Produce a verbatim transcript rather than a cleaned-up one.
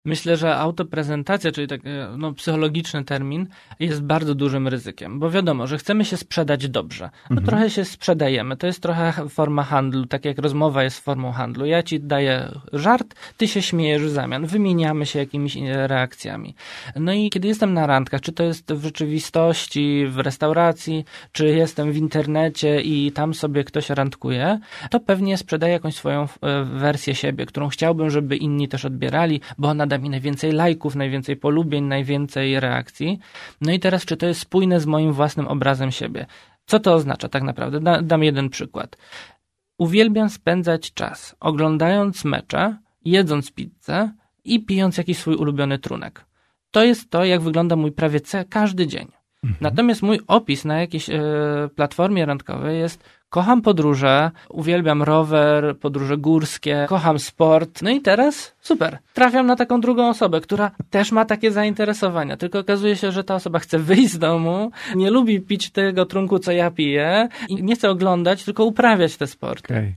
Myślę, że autoprezentacja, czyli taki no, psychologiczny termin, jest bardzo dużym ryzykiem, bo wiadomo, że chcemy się sprzedać dobrze. No mhm. trochę się sprzedajemy, to jest trochę forma handlu, tak jak rozmowa jest formą handlu. Ja ci daję żart, ty się śmiejesz w zamian, wymieniamy się jakimiś reakcjami. No i kiedy jestem na randkach, czy to jest w rzeczywistości, w restauracji, czy jestem w internecie i tam sobie ktoś randkuje, to pewnie sprzedaję jakąś swoją wersję siebie, którą chciałbym, żeby inni też odbierali, bo ona da mi najwięcej lajków, najwięcej polubień, najwięcej reakcji. No i teraz, czy to jest spójne z moim własnym obrazem siebie? Co to oznacza tak naprawdę? Da, dam jeden przykład. Uwielbiam spędzać czas oglądając mecze, jedząc pizzę i pijąc jakiś swój ulubiony trunek. To jest to, jak wygląda mój prawie ce- każdy dzień. Mhm. Natomiast mój opis na jakiejś e, platformie randkowej jest: kocham podróże, uwielbiam rower, podróże górskie, kocham sport. No i teraz super, trafiam na taką drugą osobę, która też ma takie zainteresowania, tylko okazuje się, że ta osoba chce wyjść z domu, nie lubi pić tego trunku, co ja piję i nie chce oglądać, tylko uprawiać te sporty. Okay.